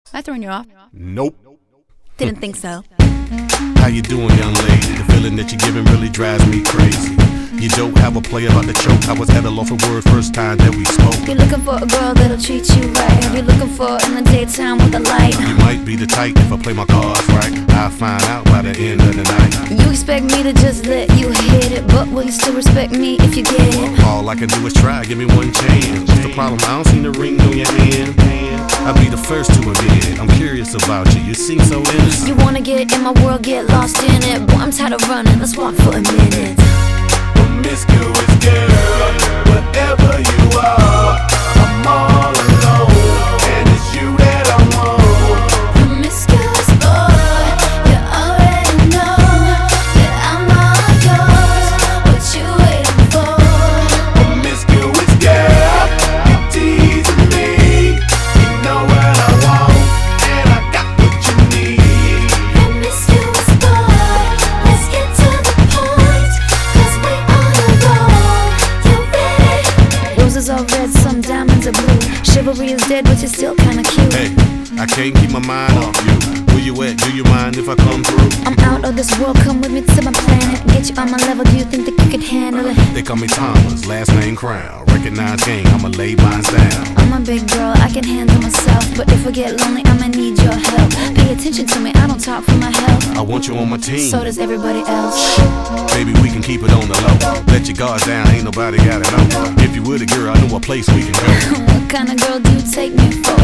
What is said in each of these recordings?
I throwing you off? Nope. Didn't think so. How you doing, young lady? The feeling that you're giving really drives me crazy. You don't have a play about the choke. I was at a loss for words first time that we spoke. You're looking for a girl that'll treat you right. You're looking for in the daytime with a light. You might be the type if I play my cards right. I'll find out by the end of the night. You expect me to just let you hit it, but will you still respect me if you get it? All I can do is try, give me one chance. What's the problem? I don't see the ring on your hand. I'll be the first to admit I'm curious about you, you seem so innocent. You wanna get in my world, get lost in it. Boy, I'm tired of running, let's walk for a minute. Promiscuous girl, whatever you are, I'm all alone, and it's you that I want. Promiscuous boy, you already know that I'm all yours. What you waiting for? Promiscuous girl, you teasing me. You know what I want, and I got what you need. Promiscuous boy, let's get to the point, 'cause we on a roll. You ready? Roses are red, some diamonds are blue. Chivalry is dead, but you're still kinda cute. Hey, I can't keep my mind off you. Where you at? Do you mind if I come through? I'm out of this world, come with me to my planet. Get you on my level, do you think that you can handle it? They call me Thomas, last name Crown. Recognize game, I'ma lay mine down. I'm a big girl, I can handle myself. But if I get lonely, I'ma need your help. Pay attention to me, I don't talk for my health. I want you on my team. So does everybody else. Baby, we can keep it on the low. Let your guard down, ain't nobody gotta know. If you were the girl, I know a place we can go. What kind of girl do you take me for?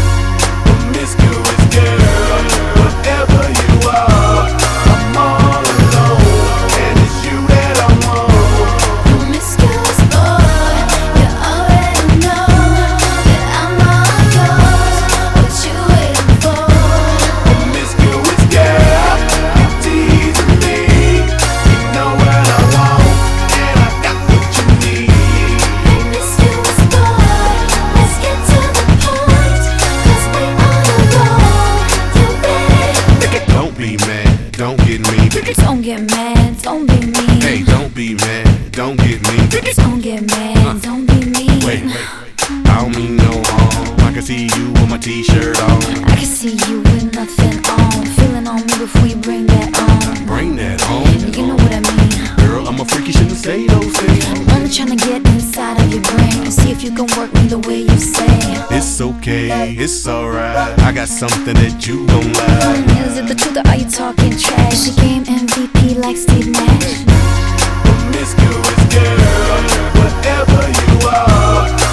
Promiscuous girl, whatever you are, I'm all alone, and it's you that I want. Promiscuous boy, you already know that I'm all yours. What you waiting for? Promiscuous girl, you teasing me. You know what I want, and I got what you need. Promiscuous boy, let's get to the point, 'cause we on a roll. You ready? Don't be mad, don't get me. Don't get mad, don't be mean. Hey, don't be mad, don't get me. Don't get mad, don't be mean. Wait, I don't mean no harm. I can see you with my t-shirt on. I can see you with nothing on. Feeling on me before you bring that on. Bring that home. You know what I mean. Girl, I'm a freak, you shouldn't say those things. I'm only trying to get inside of your brain and see if you can work me the way you say. It's okay, it's alright. I got something that you gon' like. Is it the truth or are you talking trash? She game MVP like Steve Nash. Promiscuous girl, whatever you are,